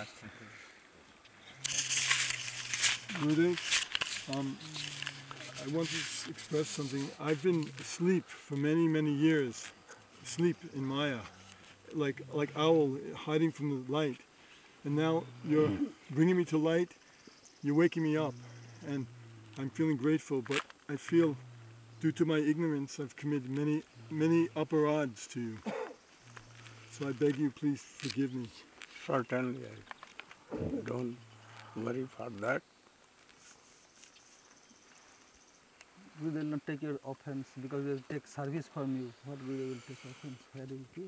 Gurudev, I want to express something. I've been asleep for many, many years, asleep in Maya, like owl hiding from the light. And now you're bringing me to light, you're waking me up, and I'm feeling grateful, but I feel, due to my ignorance, I've committed many, many uparads to you. So I beg you, please forgive me. Certainly, don't worry for that. We will not take your offense because we will take service from you. What we will take offense? Where do you keep?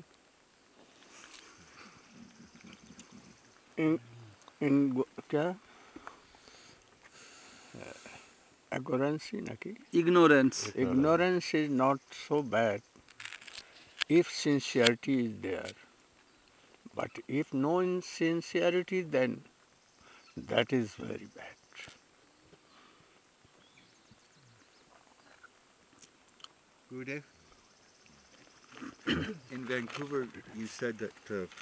क्या ignorance naki? Ignorance is not so bad if sincerity is there. But if no insincerity, then that is very bad. Gurudev, in Vancouver, you said that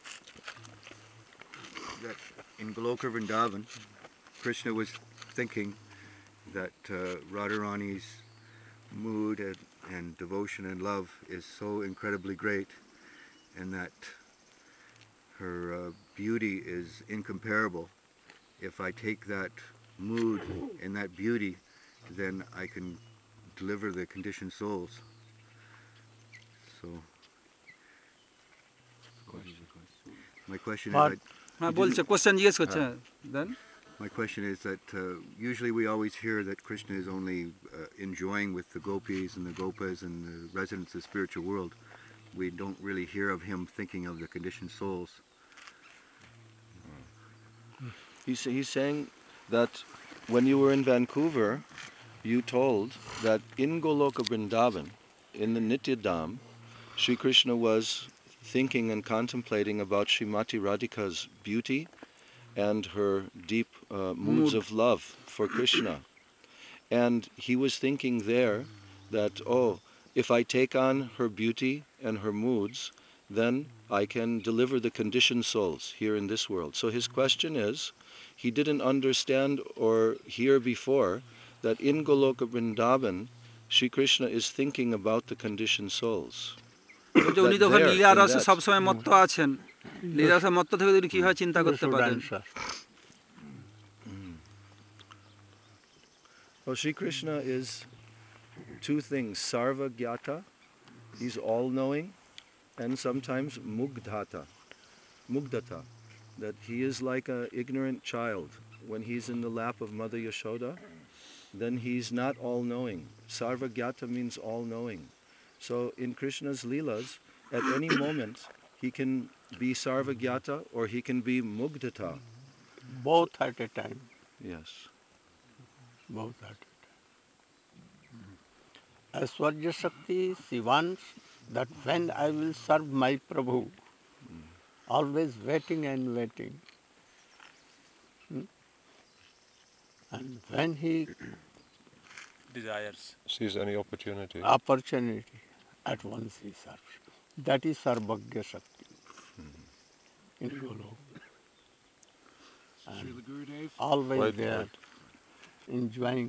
that in Goloka Vrindavan, Krishna was thinking that Radharani's mood and devotion and love is so incredibly great, and that her beauty is incomparable. If I take that mood and that beauty, then I can deliver the conditioned souls. So, my question is, my question is that usually we always hear that Krishna is only enjoying with the gopis and the gopas and the residents of the spiritual world. We don't really hear of him thinking of the conditioned souls. He's saying that when you were in Vancouver, you told that in Goloka Vrindavan, in the Nityadam, Sri Krishna was thinking and contemplating about Srimati Radhika's beauty and her deep moods of love for Krishna. And he was thinking there that, oh, if I take on her beauty and her moods, then I can deliver the conditioned souls here in this world. So his question is, he didn't understand or hear before that in Goloka Vrindavan, Sri Krishna is thinking about the conditioned souls. উনি তো ওখানে লীলা রসে সবসময় মত্ত আছেন, লীলা রসে মত্ত থেকে উনি কিভাবে চিন্তা করতে পারেন? Well, Sri Krishna is two things: Sarva Gyata, he's all-knowing, and sometimes Mugdata, that he is like an ignorant child. When he's in the lap of Mother Yashoda, then he's not all-knowing. Sarva Gyata means all-knowing. So in Krishna's Leelas, at any moment, he can be Sarva Gyata or he can be Mugdata. Both at a time. Yes. Both at a time. Aishwarya Shakti, she wants that when I will serve my Prabhu, always waiting and waiting. And when he desires, sees any opportunity, at once he serves. That is Sarvagya Shakti in Golok. Always there, enjoying.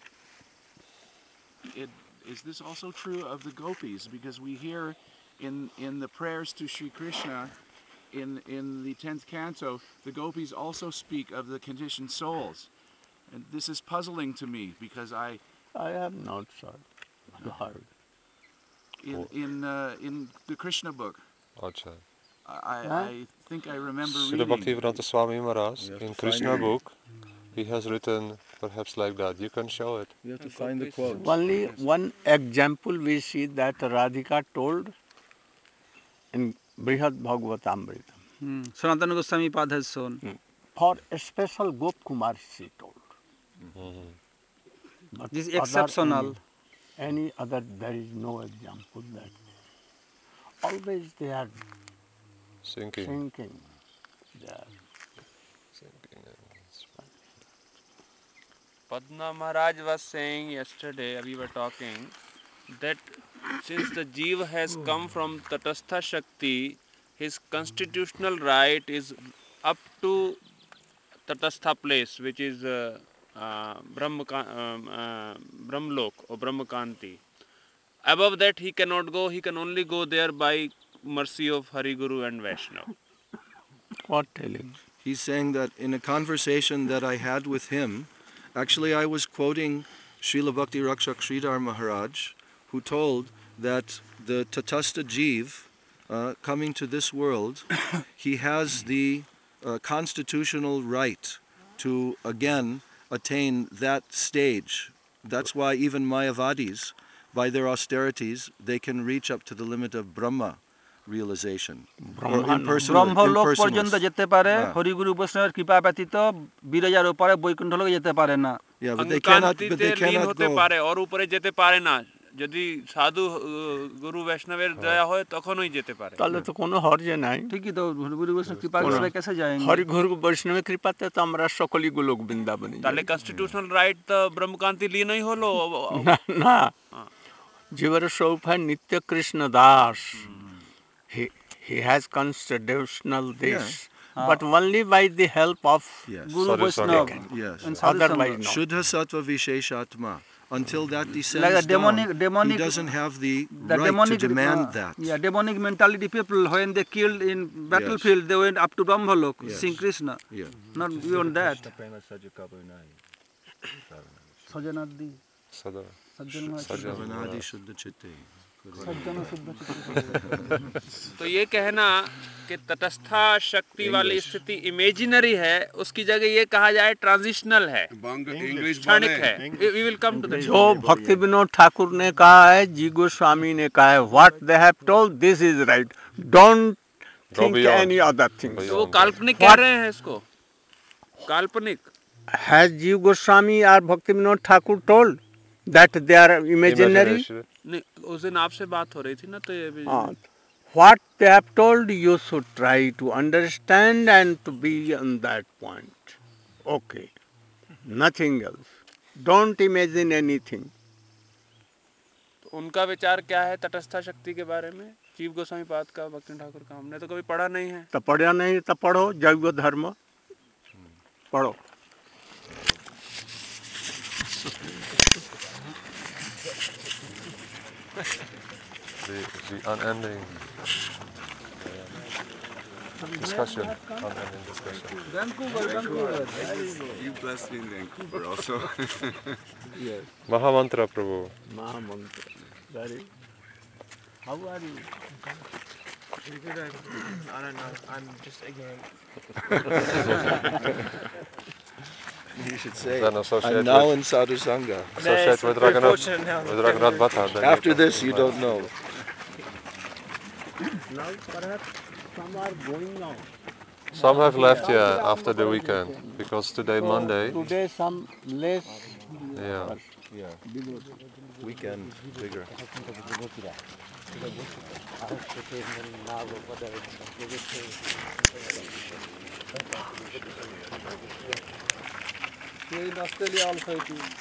Is this also true of the gopis? Because we hear in the prayers to Sri Krishna in the 10th canto, the gopis also speak of the conditioned souls. And this is puzzling to me because I have not heard. In the Krishna book, Acha. I think I remember Srila reading. Bhaktivedanta Swami Maharaj in Krishna book, he has written perhaps like that. You can show it. You have to find the quote. Only one example we see that Radhika told in Brihad Bhagavatamrita. Sanatana Goswami Pad has shown. For a special Gop Kumar she told. But this is exceptional. Any other, there is no example that. Always they are sinking. Padma Maharaj was saying yesterday, we were talking, that since the Jiva has come from Tatastha Shakti, his constitutional right is up to Tatastha place, which is Brahmlok or Brahmakanti. Above that he cannot go. He can only go there by mercy of Hari Guru and Vaishnava. What telling? He's saying that in a conversation that I had with him, actually I was quoting Srila Bhakti Rakshak Sridhar Maharaj, who told that the Tatastha Jeev, coming to this world, he has the constitutional right to again attain that stage. That's why even Mayavadis, by their austerities, they can reach up to the limit of Brahma realization. Or Brahmaloka পর্যন্ত যেতে পারে হরিগুরু বৈষ্ণবের কৃপা ব্যতীত বিরজার উপরে বৈকুণ্ঠ লোকে যেতে পারে না। Yeah, but they cannot হতে go. পারে ওর উপরে যেতে পারে না। যদি সাধু গুরু বৈষ্ণবের দয়া হয় তখনই যেতে পারে। তাহলে তো কোনো হর্জ নাই। ঠিকই তো হরিগুরু বৈষ্ণব কৃপা করে कैसे जाएंगे? হরিগুরু বৈষ্ণবের কৃপাতে তো আমরা সকলেই গোলক বৃন্দাবনে। তাহলে কনস্টিটিউশনাল রাইট তো ব্রহ্মকান্তি লিনই হলো না। জীবর সৌফা নিত্য Krishna Das. He has constitutional this, but only by the help of Guru Vaishnava. Yes. Otherwise no. Shuddha Sattva Visheshatma. Until that descends Like a demonic, he doesn't have the right demonic, to demand that. Yeah, demonic mentality people, when they killed in battlefield, they went up to Brahmalok, seeing Krishna. Yeah. Not beyond that. Sajanadi. Sajanadi Shuddha Chitte. तो ये कहना कि तटस्था शक्ति वाली स्थिति imaginary है, उसकी जगह ये कहा जाए ट्रांजिशनल है, क्षणिक है। We will come to that. जो भक्ति विनोद ठाकुर ने कहा है, जी गोस्वामी ने कहा है, what they have told, this is right. Don't think any other thing. तो वो काल्पनिक कह रहे हैं इसको, काल्पनिक। Has जी गोस्वामी or भक्ति Vinod Thakur told that they are imaginary? नहीं, उस दिन आपसे बात हो रही थी ना, तो ये भी what they have told, you should try to understand and to be on that point. Okay, nothing else. Don't imagine anything. तो उनका विचार क्या है तटस्था शक्ति के बारे में? जीव गोस्वामी पाद का, भक्ति ठाकुर का हमने तो कभी पढ़ा नहीं है। तो पढ़ा नहीं तो पढ़ो, जैव धर्म पढ़ो। The unending discussion. Vancouver. You blessed me in Vancouver also. Yes. Mahamantra Prabhu. Mahamantra. Very. How are you? I don't know. I'm just ignorant. You should say, Then associate I'm now with- in Sadhu Sangha. Associate with Raghunath Bhatta. then After you can- this, you don't know. Now perhaps some are going now. Some have left, yeah, after the weekend, because today Monday. Today some less. Yeah. Yeah. Weekend, bigger. In Australia also it is.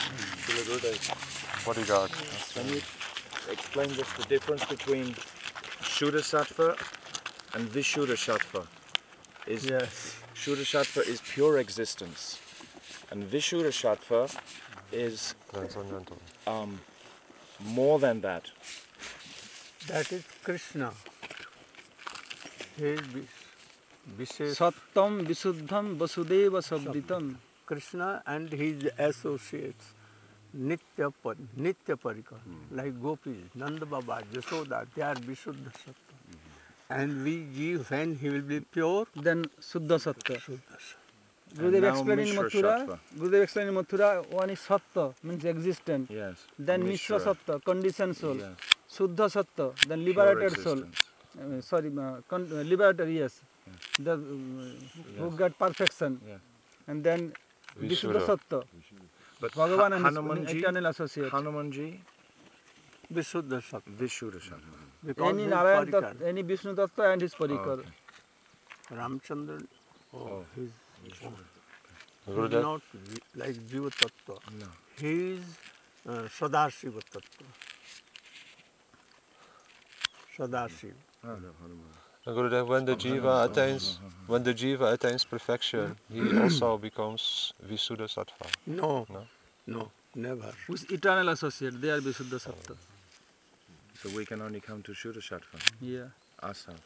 What do you got? Can you explain just the difference between Shuddha Sattva and Vishuddha Sattva? Yes. Shuddha Sattva is pure existence, and Vishuddha Sattva is Transcendental. more than that. That is Krishna. He is Vishesh Sattam Visuddham Vasudeva Sabditam. Krishna and his associates. Nitya Parikar, like Gopis, Nanda Baba, Jashoda, they are Vishuddha Sattva. And we give when he will be pure, Then Suddha Sattva. Shuddha Sattva. Gurudev now explained in Mishra Mathura. Sattva. Gurudev explained in Mathura, one is Sattva, means existent. Yes. Then Mishra Sattva, conditioned soul. Yes. Suddha Sattva, then Pure liberated soul. existence. Liberated, yes. The who got perfection. Yeah. And then Vishuddha Vishuddha. Sattva. But Bhagavan and his Hanumanji, eternal associate. Hanumanji, Vishuddha Sattva. Vishuddha Sattva. Because Any he is Narayan Parikar. Tattva, any Vishnu Tattva and his Parikar. okay. Ramchandra, he is Gurudev? not like Jiva Tattva. No. He is Sadashiva Tattva. Sadashiva. Gurudev, when the jiva attains perfection, he also becomes Visuddha Sattva. No, No? no, never. With eternal associate, they are Visuddha Sattva. So we can only come to Shuddha Sattva Yeah. ourselves.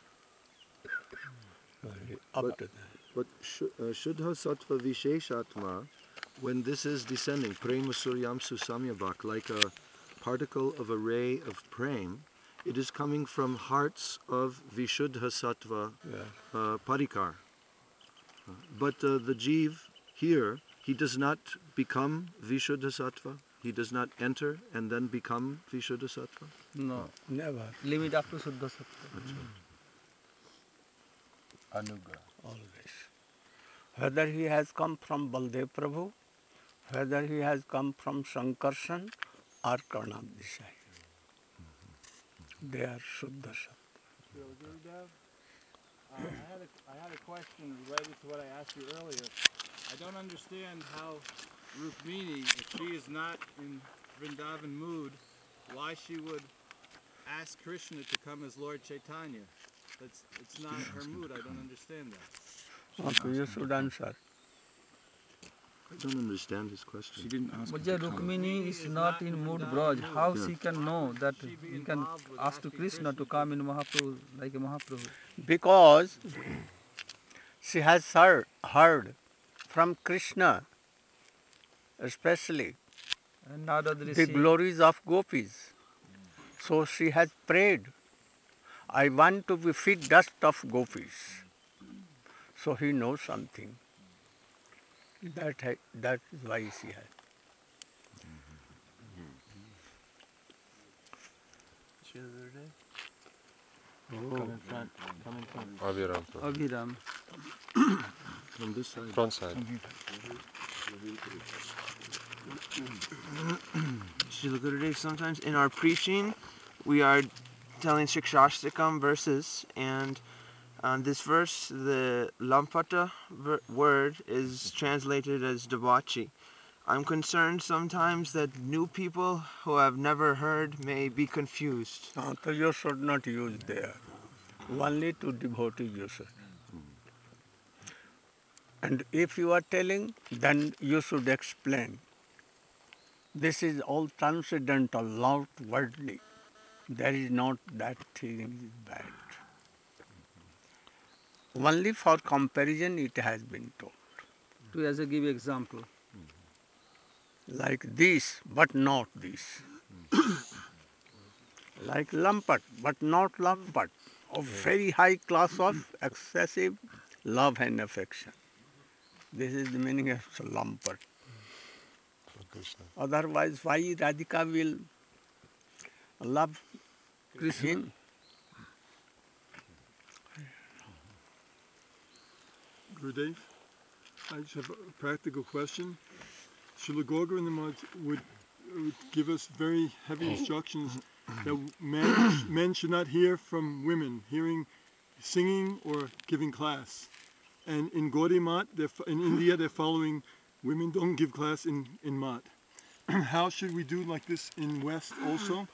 Up to that. But Shuddha Sattva Visheshatma, when this is descending, Prema Suryamsu Samyabhak, like a particle of a ray of prem, it is coming from hearts of Vishuddha Sattva Parikar. But the Jeev here, he does not become Vishuddha Sattva, he does not enter and then become Vishuddha Sattva. No. Never. Limit up to Shuddha Sattva. Anugrah. Always. Whether he has come from Baldev Prabhu, whether he has come from Sankarshan or Karnam Desai. They are Shuddha Sattva. Gurudev, I had a question related to what I asked you earlier. I don't understand how Rukmini, if she is not in Vrindavan mood, why she would ask Krishna to come as Lord Chaitanya. It's not her mood. I don't understand that. Okay, you should answer. I don't understand his question. She didn't ask. But Rukmini is not in mood Braj. How she can know that he can ask to Krishna to come in Mahaprabhu, like a Mahaprabhu? Because she has heard from Krishna, especially And Narada the Rishi, glories of gopis. So she has prayed, I want to be fit dust of gopis. So he knows something. That is why she has. Come in front. Come in front. Abhiram. Abhiram. From this side. Front side. Srila Gurudev, sometimes in our preaching, we are telling Shikshashtakam verses, and on this verse, the Lampata word is translated as Devachi. I'm concerned sometimes that new people who have never heard may be confused. So you should not use there. Only to devotees you should. And if you are telling, then you should explain. This is all transcendental, not worldly. There is not that thing is bad. Only for comparison it has been told. To as a give example. Like this, but not this. Like Lampat, but not Lampat. Of very high class of excessive love and affection. This is the meaning of Lampat. Otherwise, why Radhika will love him? Gurudev, I just have a practical question. Srila Gaura Maharaj would give us very heavy instructions that men should not hear from women, singing or giving class. And in Gaudiya Math, in India, they're following women don't give class in Math. How should we do like this in West also?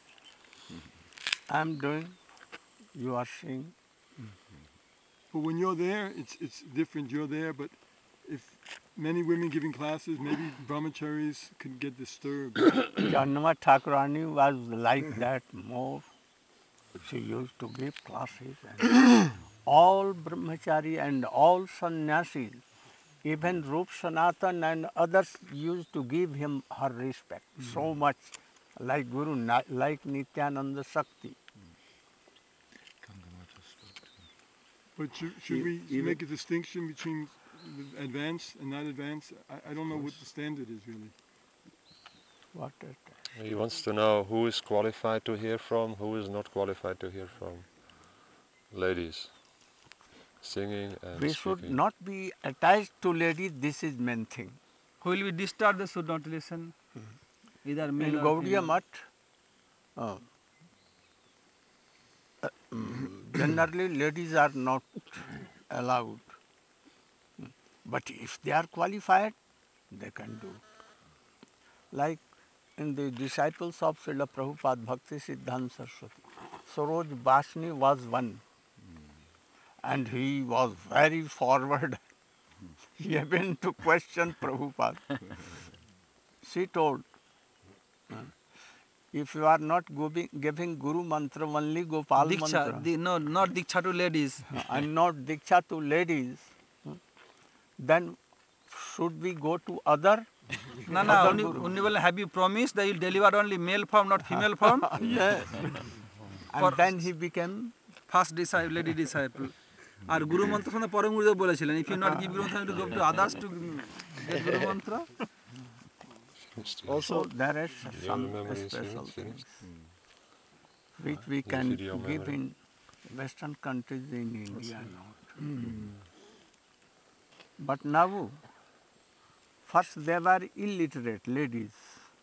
I'm doing, you are seeing. But when you're there, it's different. You're there, but if many women giving classes, maybe brahmacharis could get disturbed. Jannama Thakurani was like that more. She used to give classes. And all brahmachari and all sannyasis, even Rup Sanatan and others used to give him her respect so much, like Guru, like Nityananda Shakti. But should we make a distinction between advanced and not advanced? I don't know what the standard is really. What He wants to know who is qualified to hear from, who is not qualified to hear from. Ladies, singing and we speaking. should not be attached to ladies, this is main thing. Who will be disturbed, they should not listen. Either male In or Gaudiya female. Math, generally ladies are not allowed. But if they are qualified, they can do. Like in the disciples of Srila Prabhupada, Bhakti Siddhanta Saraswati, Saroj Basni was one. And he was very forward. He happened to question Prabhupada. She told, if you are not giving Guru Mantra, only Gopal Mantra, Diksha, no, not Diksha to ladies. and not Diksha to ladies, then should we go to other? No, only will have you promised that you will deliver only male form, not female form? Yes. And then he became first disciple, lady disciple. আর গুরু মন্ত্র শুনে পরম গুরুদেব বলেছিলেন, if you not give Guru Mantra, to go to others to get Guru Mantra. Also, there is some special things which we can give in Western countries in India not. But now, first they were illiterate ladies,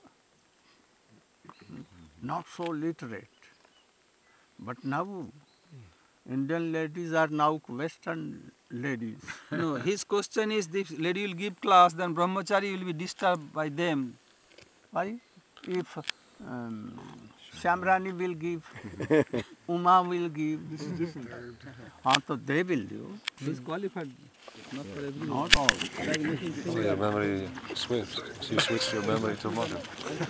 not so literate. But now, Indian ladies are now Western ladies. No, his question is, if lady will give class, then brahmachari will be disturbed by them. Why? If Shamrani will give, Uma will give, so they will do. He is qualified, not for everyone. Not all. So your memory switched. So you switched your memory to modern.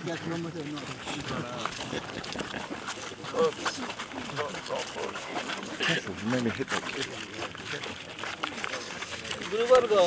You made me hit that kid. Guru Varga.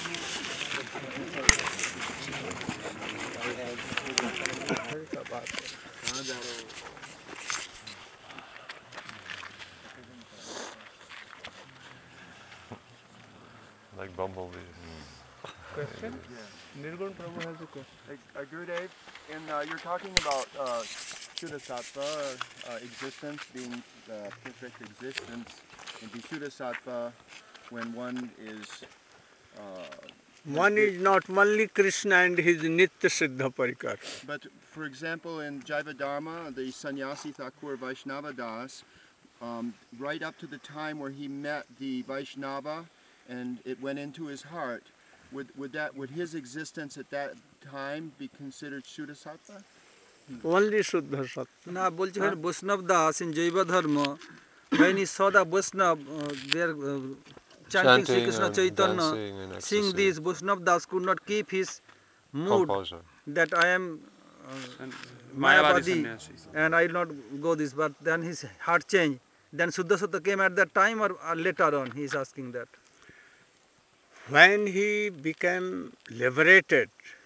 Like bumblebees. Question? Nirgun Prabhu has a question. Gurudev, you're talking about Shuddha-sattva, existence being perfect existence, and Vishuddha-sattva when one is... One is not only Krishna and his Nitya Siddha Parikar. But for example, in Jaiva Dharma, the sannyasi Thakur Vaishnava Das, right up to the time where he met the Vaishnava and it went into his heart, would his existence at that time be considered Shuddha-sattva? Only Shuddha Sattva. না বলছি বৈষ্ণব Das in Jaiva Dharma, when he saw the Vaishnava, they are chanting Sri Krishna Chaitanya, sing this, Vaishnava Das could not keep his mood that I am Mayavadi and I will not go this, but then his heart changed. Then Shuddha Sattva came at that time or later on, he is asking that. When he became liberated,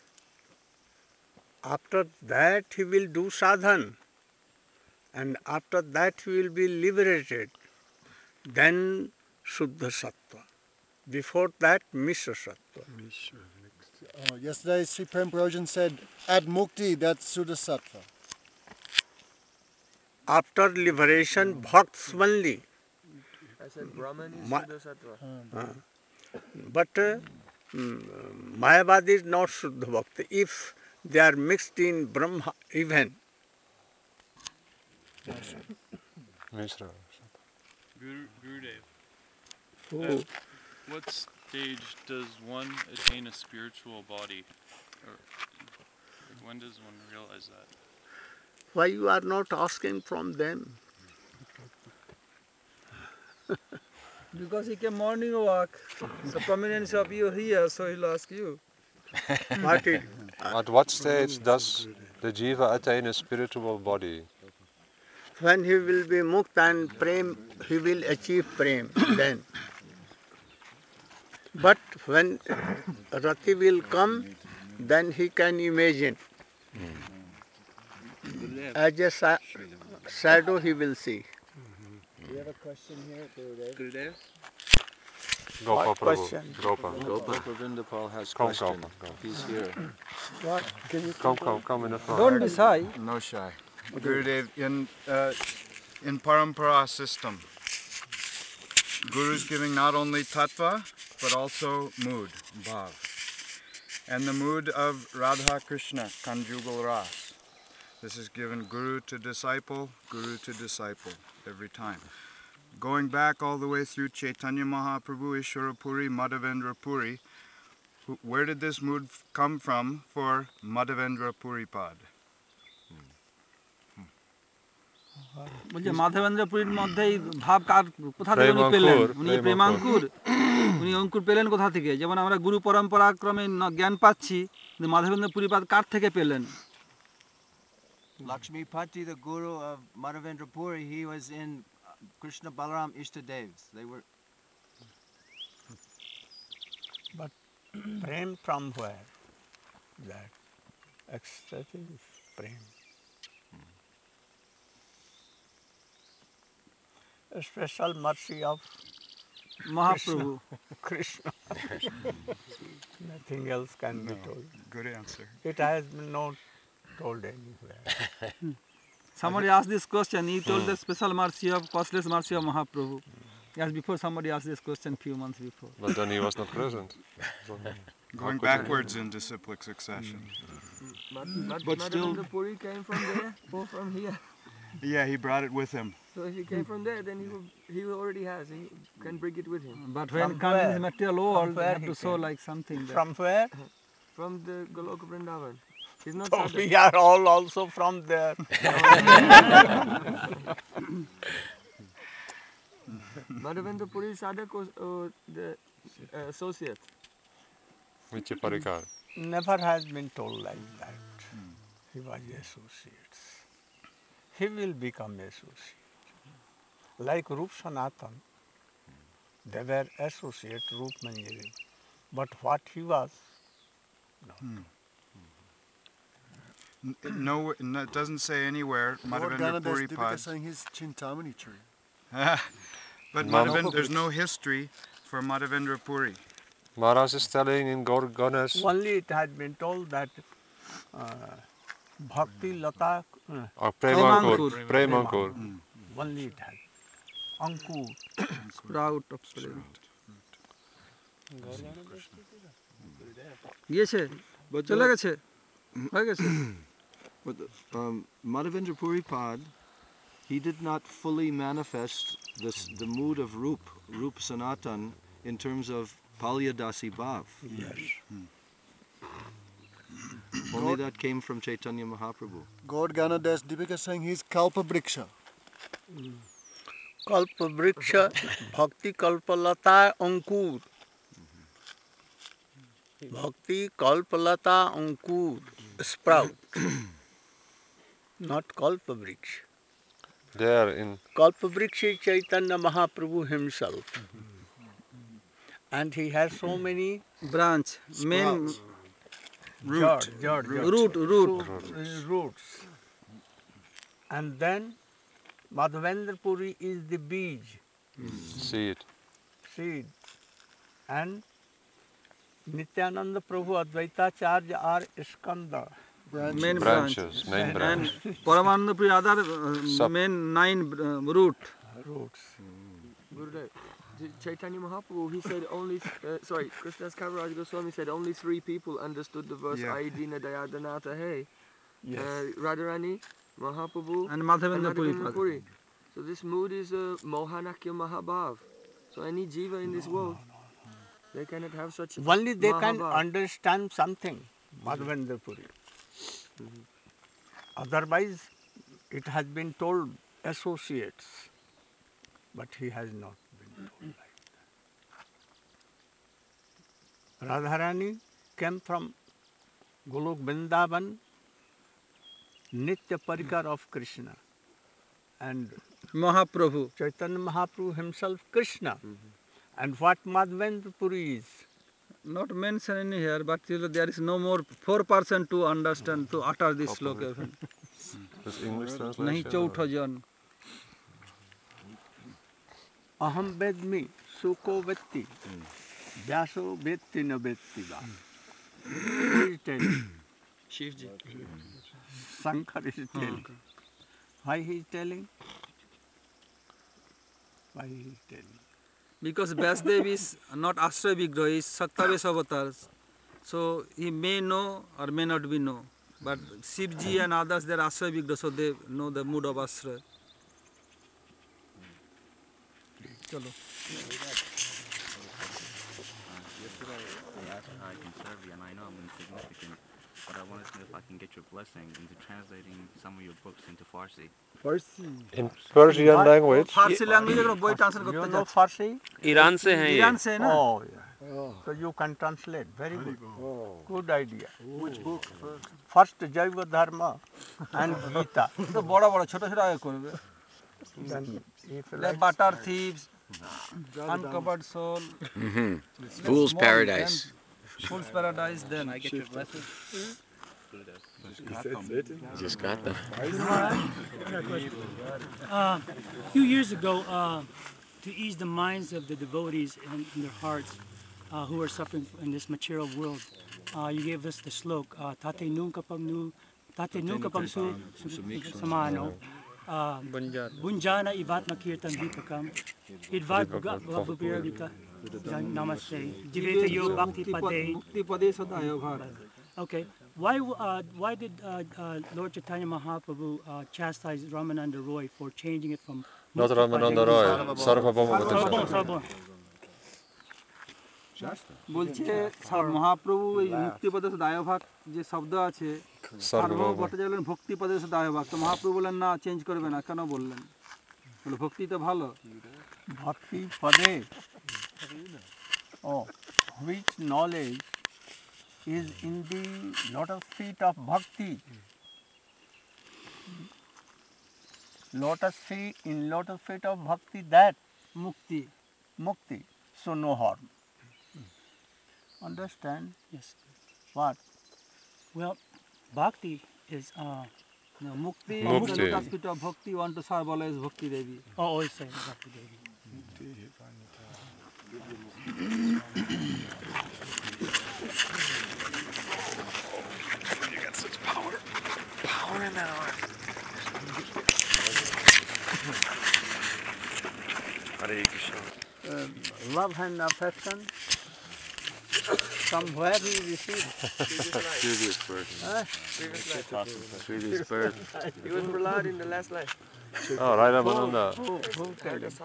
after that he will do sadhan, and after that he will be liberated, then Shuddha Sattva. Before that, Mishra Sattva. Yesterday Sri Prem Prabhupada said, at Mukti, that's Shuddha Sattva. After liberation, bhakts only. I said Brahman is Shuddha Sattva. But Mayavadi is not Shuddha Bhakti. If they are mixed in Brahma even. Mishra. Gurudev, what stage does one attain a spiritual body? Or when does one realize that? Why you are not asking from them? Because he came morning walk, so prominence of you here, so he'll ask you. At what stage does the jiva attain a spiritual body? When he will be mukta and prem, he will achieve prem then. But when Rati will come, then he can imagine. As a shadow he will see. We have a question here, Gurudev. Gopal question? Gopal. Gopal Vindapal has a question. He's here. What? Can you Come in the front. Don't be shy. No shy. Gurudev, in Parampara system, Guru's giving not only tattva, but also mood, bhav. And the mood of Radha Krishna, conjugal ras. This is given Guru to disciple every time. Going back all the way through Chaitanya Mahaprabhu, Ishwara Puri, Madhavendra Puri, where did this mood come from for Madhavendra Puripad? বলছে মাধবেন্দ্র পুরীর মধ্যেই ভাব কার কোথা থেকে উনি পেলেন? উনি প্রেমাঙ্কুর, উনি অঙ্কুর পেলেন কোথা থেকে? যেমন আমরা গুরু পরম্পরা ক্রমে জ্ঞান পাচ্ছি, কিন্তু মাধবেন্দ্র পুরীপাদ কার থেকে পেলেন? Lakshmipati, the guru of Madhavendra Puri, he was in Krishna Balaram Ishtadevs. They were. But prem from where? That ecstatic prem. A special mercy of Mahaprabhu. Krishna. Nothing else can be told. Good answer. It has been not told anywhere. Somebody asked this question. He told the special mercy of costless mercy of Mahaprabhu. Yes, before somebody asked this question few months before. But then he was not present. Going backwards in disciplic succession. But still, Puri came from there or from here. Yeah, he brought it with him. So if he came from there, then he already has. He can bring it with him. But when it comes in the material world, you have to show like something. From where? From the Goloka Vrindavan. He's not. So we are all also from there. Madhavendra Puri Sadhak was the associate. Vichya Parikar. Never has been told like that. He was associates. He will become associate. Like Rup Sanatan, they were associate Rup Manjari. But what he was, no. No, it doesn't say anywhere. Madhavendra Puri Pad. saying his Chintamani tree. But Madhavendra, there's no history for Madhavendra Puri. Maharaj is telling in Ganesh. Only it had been told that Bhakti Lata Or Premankur. Premankur. Only it had. Ankur. Sprout of Prem. গিয়েছে চলে গেছে হয়ে গেছে But Madhavendra Puri Pad, he did not fully manifest the mood of Rup Sanatan in terms of Palyadasi Bhav. Yes. Only that came from Chaitanya Mahaprabhu. God Ganadas Dipika saying he's Kalpa Briksha. Kalpa Vriksha, Bhakti Kalpalata Ankur. Bhakti Kalpalata Ankur, sprout. Not Kalpa Vriksha. There in Kalpa Vriksha is Chaitanya Mahaprabhu himself. And he has so many branch, main roots. And then Madhavendra Puri is the bij, seed. And Nityananda Prabhu Advaitacharya are skanda. Main branches. And Paramananda Puri other main 9 roots. Gurudev, Chaitanya Mahaprabhu, he said only, Krishnadas Kaviraj Goswami said only 3 people understood the verse Aidina Dayadanata Hey. Radharani, Mahaprabhu and Madhavendra Puri. So this mood is Mohanakya Mahabhav. So any jiva in this world, they cannot have such Only they can Mahabhav. understand something, Madhavendra Puri. Otherwise, it has been told associates, but he has not been told like that. Radharani came from Golok Vrindavan, Nitya Parikar of Krishna, and Mahaprabhu. Chaitanya Mahaprabhu himself Krishna. And what Madhavendra Puri is? Not mentioned in here, but there is no more 4% to understand, to utter this sloka. This English translation. Nahi chautha jan. Aham vedmi suko vetti, vyaso vetti na vetti va. Who is telling? Shivji. Shankar is telling. Why he is telling? Why he is telling? Because Vyasdev is not Ashraya Vigraha, he is Saktavesh avatar. So he may know or may not be know. But Shivji and others, they are Ashraya Vigraha, so they know the mood of Ashraya. Chalo. Yesterday they asked how I can serve you, and I know I'm insignificant. but I wanted to know if I can get your blessing into translating some of your books into Farsi. Farsi. In Persian language. Farsi language में বই translate You করতে know যাচ্ছে Farsi? Iran से हैं ये। Iran से है ना Oh, yeah. So you can translate. Very good. Good idea. Which book? First Jaiva Dharma and Gita. তো বড় বড় ছোট ছোট আগে করবে Then if you like like Butter Thieves, Uncovered Soul, Fool's Small Paradise. and Fool's Paradise, then I get your blessing? Just got them. A few years ago, to ease the minds of the devotees and their hearts who are suffering in this material world, you gave us the slok, Tate Nunkapam Su Samano, Bunjana Ivat Makirtan Vipakam, Idvat Bubirika Namaste, Jiveta Yo Bhakti Pade. मुक्ति पदे सदायो Bharat Okay, why did Lord Chaitanya Mahaprabhu chastise Ramananda Roy for changing it from Not Ramananda Roy, Sarvabhauma Sarvabhauma. বলছে মহাপ্রভু এই মুক্তি পদে দায় ভাগ যে শব্দ আছে সার্বভৌম ভট্টাচার্য বললেন ভক্তি পদে দায় ভাগ তো মহাপ্রভু বললেন না চেঞ্জ করবে না কেন বললেন বলে ভক্তি তো ভালো Bhakti Pade. Oh, which knowledge is in the lotus feet of bhakti? Lotus feet of bhakti, that mukti. So no harm. Understand? Yes. What? Well, bhakti is mukti. Mukti. Lotus feet of bhakti want to serve always bhakti devi. Oh, always say bhakti devi. You got such power in that arm. Hare Krishna. Love and affection. Somewhere he received. Previous birth. Previous birth. He was Prahlad in the last life. Oh, right up on the. Who tell him?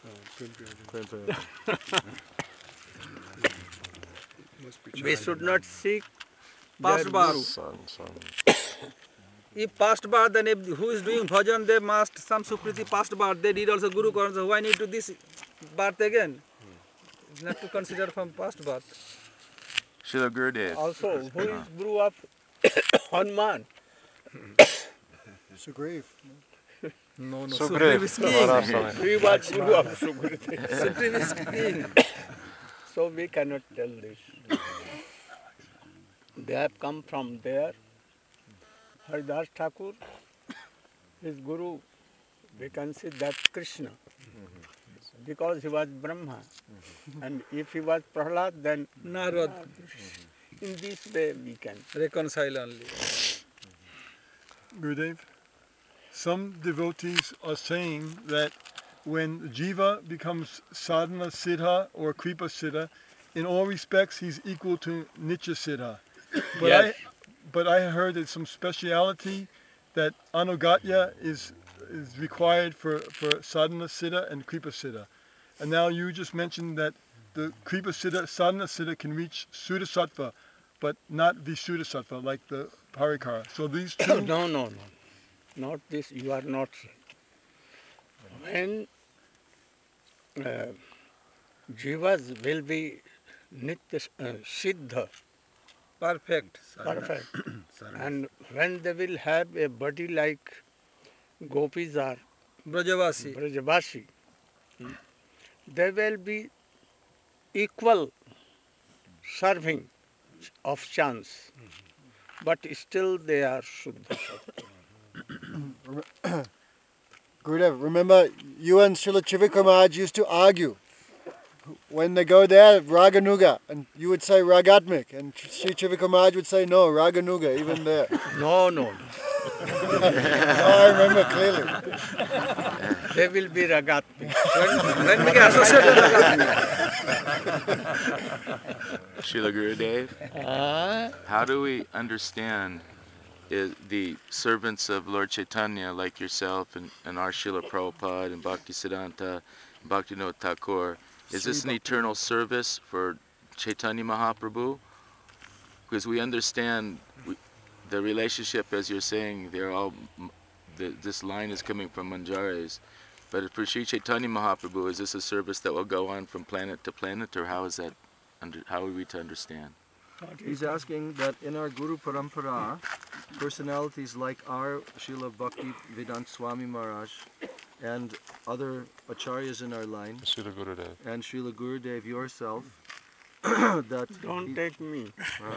We should not seek Past bar. If past bar, then if who is doing bhajan, they must some sukriti past bar. They did also Guru Karna. So why need to this birth again? Not to consider from past birth. Srila Gurudev. Also, who is Guru of Hanuman? Sugriv. No. Sugriv. He was Guru of Sugriv. Sugriv is king. So we cannot tell this. They have come from there. Haridas Thakur, his Guru, we can say that Krishna. Because he was Brahma. And if he was Prahlad, then Narad. In this way we can reconcile only. Gurudev, some devotees are saying that when Jiva becomes sadhana siddha or kripa siddha, in all respects he's equal to nitya siddha. But yes. But I heard that some speciality that anugatya is required for sadhana siddha and kripa siddha. And now you just mentioned that the kripa siddha, sadhana siddha can reach suddhasattva, but not visuddhasattva like the parikara. So these two. No. Not this, you are not. When Jivas will be nitya siddha, Perfect. and when they will have a body like gopis are Brajavasi, they will be equal serving of chance, but still they are Shuddha. Gurudev, remember you and Srila Chivikar Maharaj used to argue. When they go there, Raganuga, and you would say Ragatmik, and Sri Chivikar Maharaj would say no, Raganuga, even there. No. No, I remember clearly. They will be Ragatmik. When we get associated with Ragatmik. Srila Gurudev, how do we understand the servants of Lord Chaitanya like yourself and our Srila Prabhupada and Bhaktisiddhanta, Bhaktivinoda Thakur? Is this an eternal service for Chaitanya Mahaprabhu? Because we understand the relationship, as you're saying, they're all this line is coming from Manjaris. But for Sri Chaitanya Mahaprabhu, is this a service that will go on from planet to planet, or how is that? How are we to understand? He's asking that in our Guru Parampara, personalities like our Srila Bhakti Vedanta Swami Maharaj and other acharyas in our line, Srila Gurudev, and Srila Gurudev yourself, that Don't take me.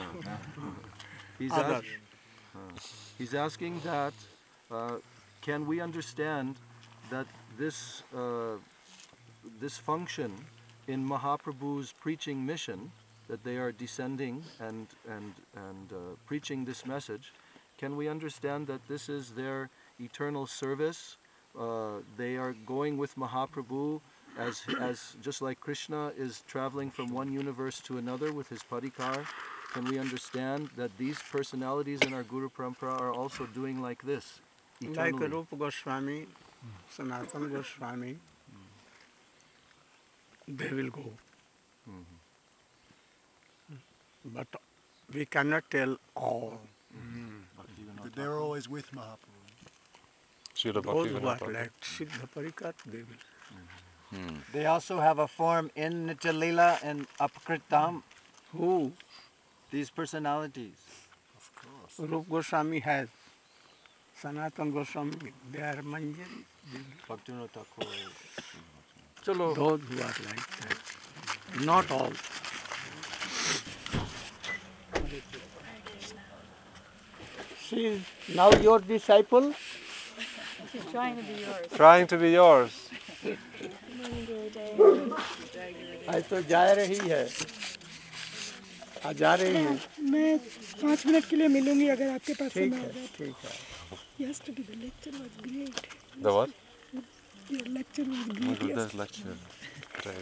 He's asking that can we understand that this this function in Mahaprabhu's preaching mission, that they are descending and preaching this message, can we understand that this is their eternal service? They are going with Mahaprabhu as just like Krishna is traveling from one universe to another with his parikar. Can we understand that these personalities in our Guru Parampara are also doing like this eternally? Like Rupa Goswami, Sanatana Goswami, they will go. But we cannot tell all. But they're always with Mahaprabhu. Those who are like Siddha Parikat, they will. They also have a form in Nitya Leela and Apakritam. Who? These personalities. Of course. Rupa Goswami has. Sanatana Goswami, they are Manjari. Those who are like that. Not all. She is now your disciple? She's trying to be yours. Trying to be yours. आज तो जा रही है जा रही है मैं 5 minute के लिए मिलूंगी अगर आपके पास समय ठीक होगा है ठीक है Yesterday the lecture was great. The what? Your lecture was great. Guru's lecture. Great.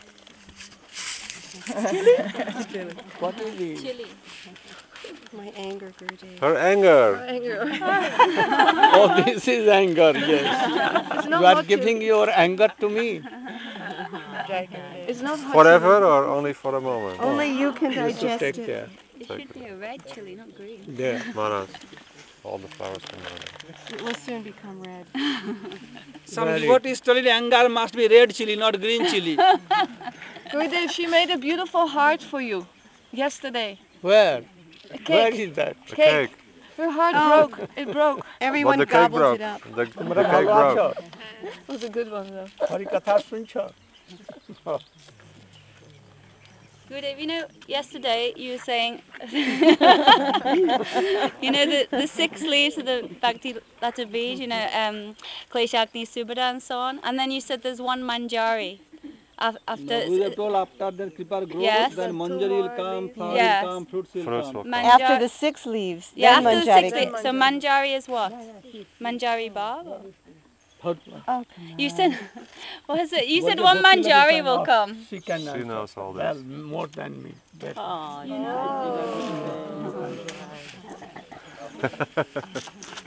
Chili? What is it? Chili. My anger, Gurudev. Her anger. Her anger. Oh, this is anger, yes. It's You not are hot giving chili. your anger to me. It's not hot Forever chili. or only for a moment? Only you can You should digest take it. care. It should be a red chili, not green. There. Manas. All the flowers come out. It will soon become red. Some devotees told anger must be red chili, not green chili. Gurudev, she made a beautiful heart for you yesterday. Where? A cake. Where is that? Cake. Her heart broke. It broke. Everyone But the cake gobbled broke. it up. The cake broke. It was a good one though. Harikatha suncho. Gurudev, you know, yesterday you were saying, you know, the 6 leaves of the Bhakti Lata Bij, you know, Kleshakni Subhada and so on, and then you said there's one Manjari. Gurudev told after the Kripa grows, Yes. then Manjari will come, flower Yes. will come, fruits will come. After the 6 leaves, Yeah, then after the Manjari 6 leaves. So Manjari is what? Manjari Baba? Oh, You said, what is it? You What said the one Bhakti Manjari Lalita will come. She can She answer. knows all Well, this. more than me. Better. Oh, you know.